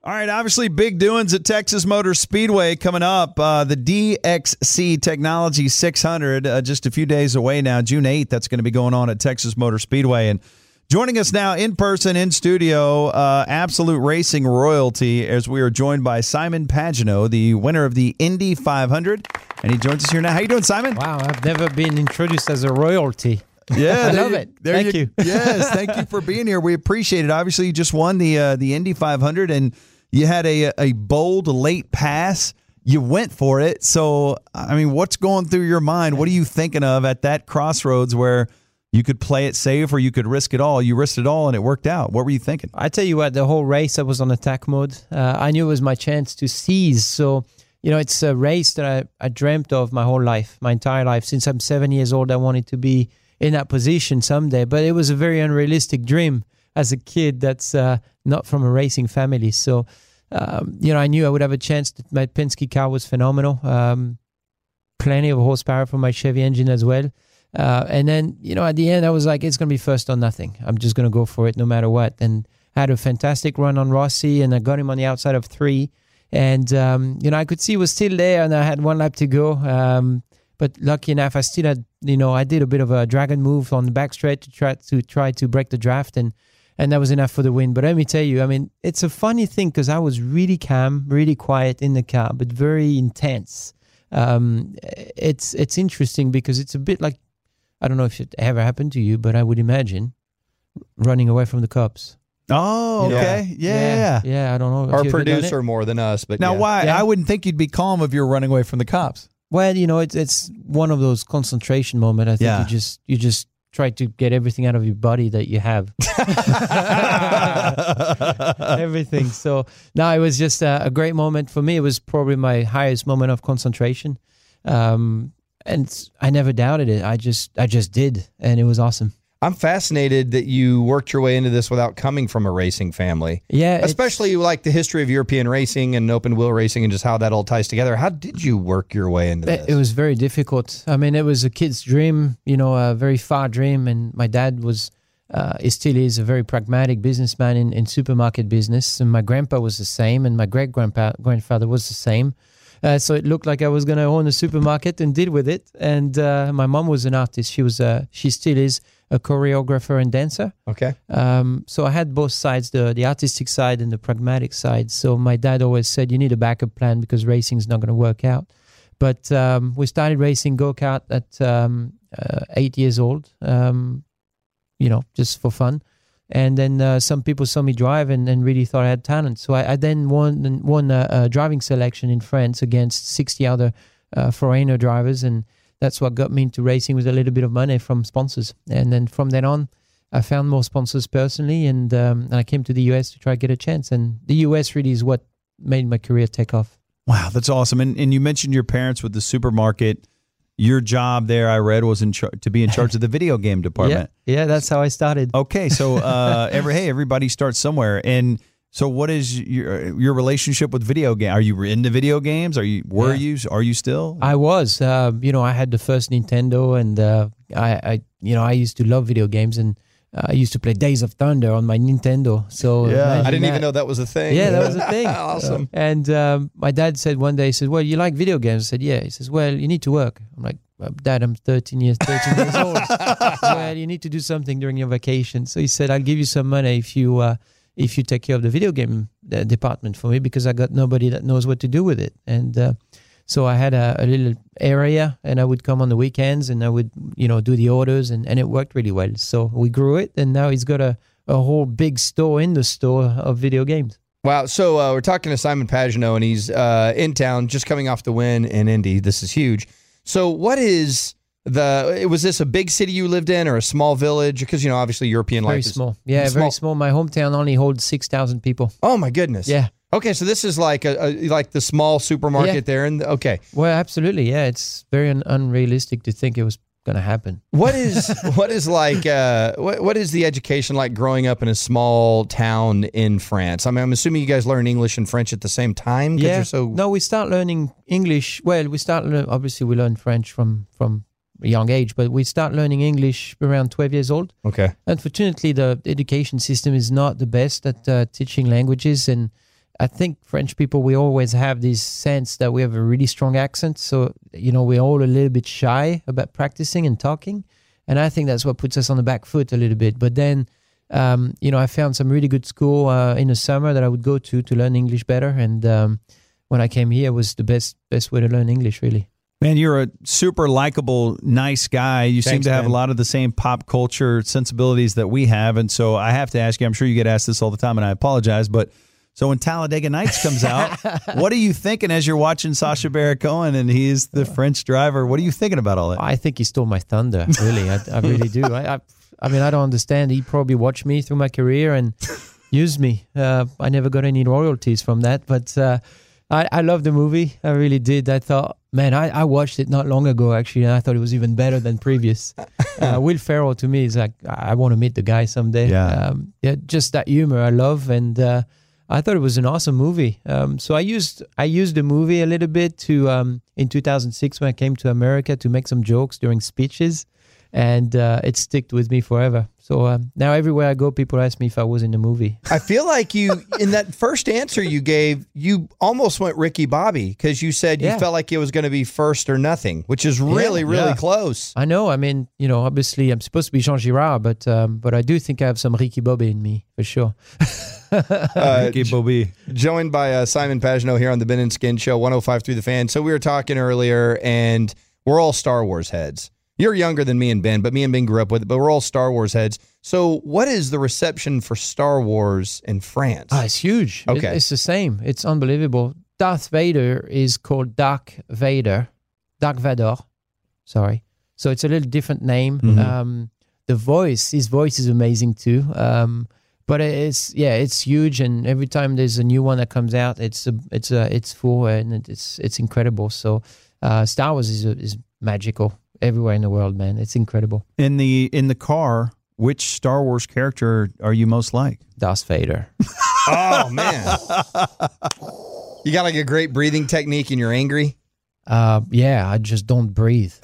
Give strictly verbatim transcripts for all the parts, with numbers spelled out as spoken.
All right, obviously big doings at Texas Motor Speedway coming up. Uh, the D X C Technology six hundred, uh, just a few days away now, June eighth, that's going to be going on at Texas Motor Speedway. And joining us now in person, in studio, uh, Absolute Racing royalty, as we are joined by Simon Pagenaud, the winner of the Indy five hundred. And he joins us here now. How you doing, Simon? Wow, I've never been introduced as a royalty. Yeah, I love you, it. Thank you. you. Yes, thank you for being here. We appreciate it. Obviously, you just won the uh, the Indy five hundred, and you had a a bold late pass. You went for it. So, I mean, what's going through your mind? What are you thinking of at that crossroads where you could play it safe or you could risk it all? You risked it all, and it worked out. What were you thinking? I tell you what, the whole race, I was on attack mode. Uh, I knew it was my chance to seize. So, you know, it's a race that I, I dreamt of my whole life, my entire life. Since I'm seven years old, I wanted to be in that position someday. But it was a very unrealistic dream as a kid that's uh, not from a racing family. So, um, you know, I knew I would have a chance. My Penske car was phenomenal. Um, plenty of horsepower from my Chevy engine as well. Uh, and then, you know, at the end, I was like, it's going to be first or nothing. I'm just going to go for it no matter what. And I had a fantastic run on Rossi, and I got him on the outside of three. And, um, you know, I could see he was still there, and I had one lap to go. Um, but lucky enough, I still had, you know, I did a bit of a dragon move on the back straight to try to try to break the draft, and, and that was enough for the win. But let me tell you, I mean, it's a funny thing because I was really calm, really quiet in the car, but very intense. Um, it's it's interesting because it's a bit like, I don't know if it ever happened to you, but I would imagine running away from the cops. Oh, okay. Yeah. Yeah. Yeah, yeah I don't know. Our producer more than us. But now, yeah. why? Yeah. I wouldn't think you'd be calm if you're running away from the cops. Well, you know, it's it's one of those concentration moments. I think Yeah. you just you just try to get everything out of your body that you have. Everything. So, no, it was just a, a great moment for me. It was probably my highest moment of concentration. Um, and I never doubted it. I just I just did, and it was awesome. I'm fascinated that you worked your way into this without coming from a racing family. Yeah. Especially like the history of European racing and open wheel racing and just how that all ties together. How did you work your way into this? It was very difficult. I mean, it was a kid's dream, you know, a very far dream. And my dad was, uh, he still is a very pragmatic businessman in, in supermarket business. And my grandpa was the same, and my great-grandpa grandfather was the same. Uh, so it looked like I was going to own a supermarket, and did with it. And uh, my mom was an artist. She was, uh, she still is a choreographer and dancer. Okay. Um, so I had both sides, the the artistic side and the pragmatic side. So my dad always said, you need a backup plan because racing is not going to work out. But um, we started racing go-kart at um, uh, eight years old, um, you know, just for fun. And then uh, some people saw me drive and, and really thought I had talent. So I, I then won won a, a driving selection in France against sixty other uh, foreigner drivers, and that's what got me into racing with a little bit of money from sponsors. And then from then on, I found more sponsors personally, and um, and I came to the U S to try to get a chance. And the U S really is what made my career take off. Wow, that's awesome. And and you mentioned your parents with the supermarket. Your job there, I read, was in char- to be in charge of the video game department. Yeah, yeah, that's how I started. Okay, so uh, every hey, everybody starts somewhere. And so, what is your your relationship with video game? Are you into video games? Are you were Yeah. you are you still? I was, uh, you know, I had the first Nintendo, and uh, I, I, you know, I used to love video games, and uh, I used to play Days of Thunder on my Nintendo. So Yeah. imagine I didn't that. even know that was a thing. Yeah, that was a thing. Awesome. And um, my dad said one day, he said, well, you like video games? I said, yeah. He says, well, you need to work. I'm like, well, Dad, I'm thirteen years, thirteen years old. Well, you need to do something during your vacation. So he said, I'll give you some money if you uh, if you take care of the video game uh, department for me, because I got nobody that knows what to do with it. And uh, so I had a, a little area, and I would come on the weekends, and I would, you know, do the orders, and, and it worked really well. So we grew it, and now he's got a, a whole big store in the store of video games. Wow. So uh, we're talking to Simon Pagenaud, and he's uh, in town, just coming off the win in Indy. This is huge. So what is the, was this a big city you lived in or a small village? Because, you know, obviously European Very life is small. Yeah, small. very small. My hometown only holds six thousand people. Oh my goodness. Yeah. Okay, so this is like a, a like the small supermarket Yeah. there, and okay, Well, absolutely. Yeah, it's very un- unrealistic to think it was going to happen. what is what is like uh, what what is the education like growing up in a small town in France? I mean, I'm assuming you guys learn English and French at the same time. 'Cause Yeah. you're so No, we start learning English. Well, we start lear- obviously we learn French from from a young age, but we start learning English around twelve years old. okay. Unfortunately, the education system is not the best at uh, teaching languages, and I think French people, we always have this sense that we have a really strong accent. So, you know, we're all a little bit shy about practicing and talking. And I think that's what puts us on the back foot a little bit. But then, um, you know, I found some really good school uh, in the summer that I would go to to learn English better. And um, when I came here, it was the best best way to learn English, really. Man, you're a super likable, nice guy. You Thanks, seem to have man. a lot of the same pop culture sensibilities that we have. And so I have to ask you, I'm sure you get asked this all the time, and I apologize, but so when Talladega Nights comes out, what are you thinking as you're watching Sacha Baron Cohen and he's the French driver? What are you thinking about all that? I think he stole my thunder, really. I, I really do. I, I I mean, I don't understand. He probably watched me through my career and used me. Uh, I never got any royalties from that, but uh, I, I love the movie. I really did. I thought, man, I, I watched it not long ago, actually, and I thought it was even better than previous. Uh, Will Ferrell, to me, is like, I want to meet the guy someday. Yeah. Um, yeah, just that humor I love, and uh, I thought it was an awesome movie. Um, so I used I used the movie a little bit to um, in two thousand six when I came to America to make some jokes during speeches, and uh, it stuck with me forever. So um, now everywhere I go, people ask me if I was in the movie. I feel like you, in that first answer you gave, you almost went Ricky Bobby because you said you Yeah. felt like it was going to be first or nothing, which is really, Yeah. really Yeah. close. I know. I mean, you know, obviously I'm supposed to be Jean Girard, but um, but I do think I have some Ricky Bobby in me for sure. Uh, Ricky Bobby. joined by uh, Simon Pagenaud here on the Ben and Skin Show, one oh five through the Fan. So we were talking earlier, and we're all Star Wars heads. You're younger than me and Ben, but me and Ben grew up with it, but we're all Star Wars heads. So what is the reception for Star Wars in France? Ah, it's huge. It- Okay. it's the same. It's unbelievable. Darth Vader is called Dark Vader. Dark Vador. Sorry. So it's a little different name. Mhm. Um, the voice, his voice is amazing too. Um, but it's yeah, it's huge, and every time there's a new one that comes out, it's a, it's a, it's full, and it's it's incredible. So uh, Star Wars is is magical everywhere in the world, man. It's incredible. In the in the car, which Star Wars character are you most like? Darth Vader. Oh, man. You got like a great breathing technique and you're angry? Uh, yeah, I just don't breathe.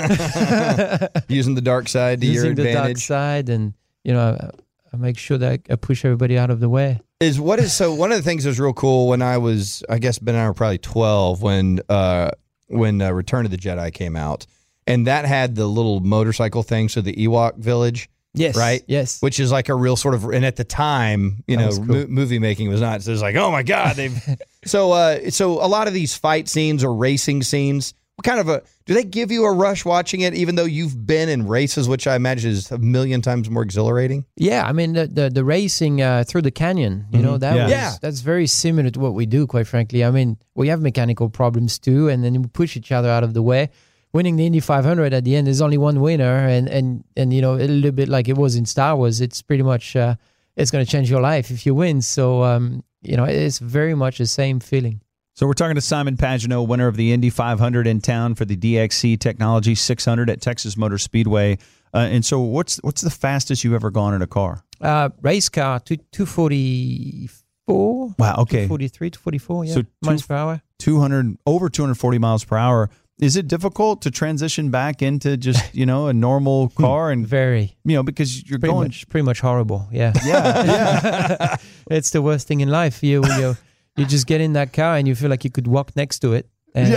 Using the dark side to your Using the dark advantage? side, and you know, I, I make sure that I push everybody out of the way. Is what is so one of the things that was real cool when I was, I guess Ben and I were probably twelve when uh when uh, Return of the Jedi came out, and that had the little motorcycle thing, so the Ewok village, Yes, right? Yes, which is like a real sort of, and at the time, you That know, was cool. mo- movie making was not. So it's like, oh my god, they've. so uh, so a lot of these fight scenes or racing scenes, what kind of a do they give you a rush watching it, even though you've been in races, which I imagine is a million times more exhilarating? yeah. I mean, the the, the racing uh, through the canyon, you know, that Yeah. was Yeah. that's very similar to what we do. Quite frankly, I mean, we have mechanical problems too, and then we push each other out of the way. Winning the Indy five hundred at the end, there's only one winner, and and and you know, a little bit like it was in Star Wars. It's pretty much uh, it's going to change your life if you win. So um, you know, it's very much the same feeling. So we're talking to Simon Pagenaud, winner of the Indy five hundred in town for the D X C Technology six hundred at Texas Motor Speedway. Uh, and so what's what's the fastest you've ever gone in a car? Uh, race car to two forty four. Wow, okay. Forty three to forty four. Yeah, So two- miles per hour. two hundred over two hundred forty miles per hour. Is it difficult to transition back into just, you know, a normal car and, Very. you know, because you're Pretty going much, pretty much horrible. Yeah. Yeah, yeah. It's the worst thing in life. You, you, you just get in that car and you feel like you could walk next to it. And,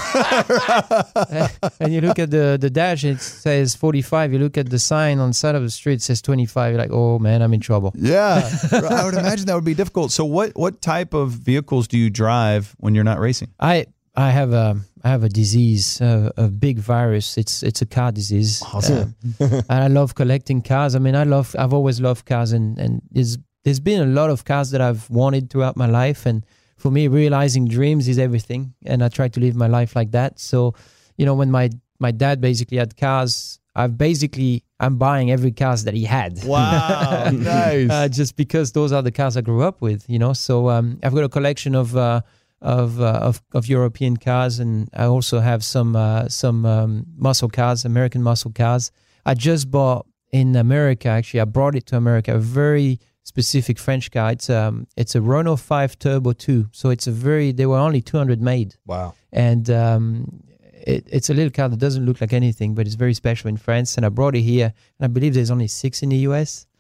uh, and you look at the, the dash, it says forty-five. You look at the sign on the side of the street, it says twenty-five. You're like, oh man, I'm in trouble. Yeah. I would imagine that would be difficult. So what what type of vehicles do you drive when you're not racing? I I have a I have a disease, uh, a big virus. It's it's a car disease. Awesome. Um, and I love collecting cars. I mean, I love I've always loved cars, and and there's there's been a lot of cars that I've wanted throughout my life, and for me, realizing dreams is everything, and I try to live my life like that. So, you know, when my my dad basically had cars, I've basically I'm buying every cars that he had. Wow. Nice. uh, just because those are the cars I grew up with, you know. So um, I've got a collection of uh, of, uh, of of European cars, and I also have some uh, some um, muscle cars, American muscle cars. I just bought in America. Actually, I brought it to America. A very specific French car. It's um it's a Renault five Turbo two. So it's a very. They were only two hundred made, Wow. and um, it, it's a little car that doesn't look like anything, but it's very special in France. And I brought it here, and I believe there's only six in the U S.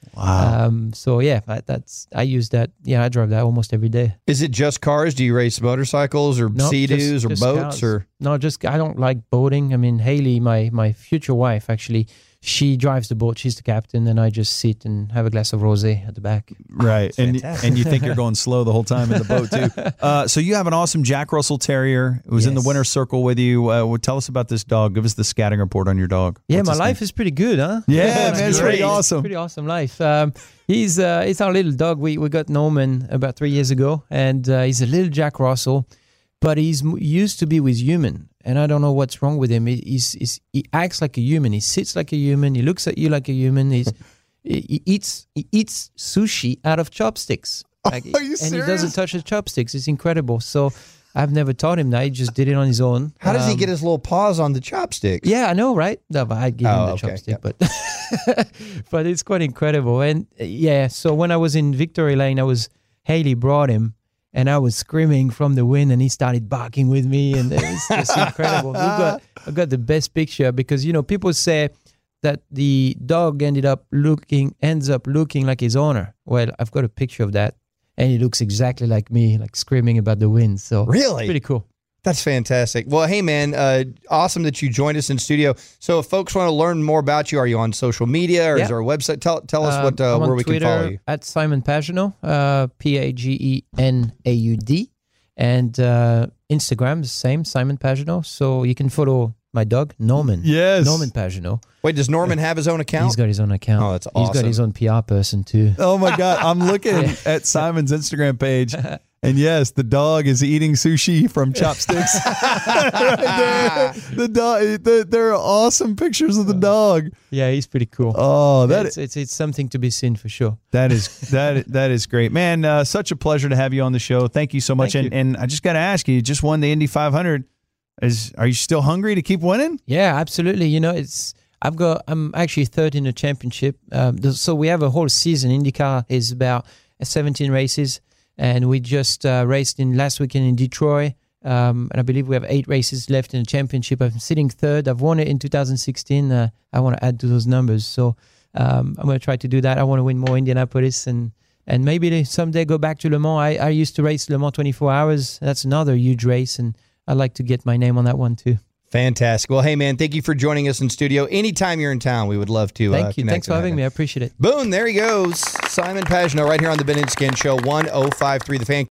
Wow. Um, so yeah, I, that's I use that. Yeah, I drive that almost every day. Is it just cars? Do you race motorcycles or No, Sea-Doos just- or just boats? cars. Or No, just I don't like boating. I mean, Haley, my my future wife, actually, she drives the boat. She's the captain, and I just sit and have a glass of rosé at the back. Right. And fantastic. and you think you're going slow the whole time in the boat, too. Uh, so you have an awesome Jack Russell Terrier. It was in the Yes. winner's circle with you. Uh, well, tell us about this dog. Give us the scouting report on your dog. Yeah, What's my his life name? is pretty good, huh? Yeah, man, it's pretty great. awesome. Pretty awesome life. Um, he's uh, it's our little dog. We we got Norman about three years ago, and uh, he's a little Jack Russell, but he's m- used to be with human, and I don't know what's wrong with him. He, he's, he's he acts like a human. He sits like a human. He looks at you like a human. He's he, he eats he eats sushi out of chopsticks. Like, Are you and serious? he doesn't touch the chopsticks. It's incredible. So I've never taught him that. He just did it on his own. how does he Um, get his little paws on the chopsticks? Yeah, I know, right? No, but I'd give him Oh, the okay, chopstick, but but it's quite incredible. And uh, yeah, so when I was in Victory Lane, I was Haley brought him, and I was screaming from the wind, and he started barking with me, and it was just incredible. We got I got the best picture because you know people say that the dog ended up looking ends up looking like his owner. Well, I've got a picture of that, and he looks exactly like me, like screaming about the wind. So Really? pretty cool. That's fantastic. Well, hey, man, uh, awesome that you joined us in studio. So if folks want to learn more about you, are you on social media or Yeah. is there a website? Tell, tell us Um, what uh, I'm on where we Twitter can follow you. At Simon Pagenaud, uh, P A G E N A U D. And uh, Instagram, the same, Simon Pagenaud. So you can follow my dog, Norman. Yes. Norman Pagenaud. Wait, does Norman have his own account? He's got his own account. Oh, that's He's awesome. got his own P R person, too. Oh, my God. I'm looking at Simon's Instagram page. And yes, the dog is eating sushi from chopsticks. Right there. The dog, the, there are awesome pictures of the dog. Yeah, he's pretty cool. Oh, that it's, it's, it's something to be seen for sure. that is that that is great, man. Uh, such a pleasure to have you on the show. Thank you so much. Thank and you. and I just got to ask you, you just won the Indy five hundred. Is are you still hungry to keep winning? Yeah, absolutely. You know, it's I've got I'm actually third in the championship. Um, th- so we have a whole season. IndyCar is about seventeen races, and we just uh, raced in last weekend in Detroit. Um, and I believe we have eight races left in the championship. I'm sitting third. I've won it in two thousand sixteen. Uh, I want to add to those numbers. So um, I'm going to try to do that. I want to win more Indianapolis and and maybe they someday go back to Le Mans. I, I used to race Le Mans twenty-four hours. That's another huge race, and I'd like to get my name on that one too. Fantastic. Well, hey, man, thank you for joining us in studio. Anytime you're in town, we would love to. Thank uh, you. connect Thanks for and having have me. you. I appreciate it. Boom, there he goes. Simon Pagenaud right here on the Ben and Skin Show, one oh five point three The Fan.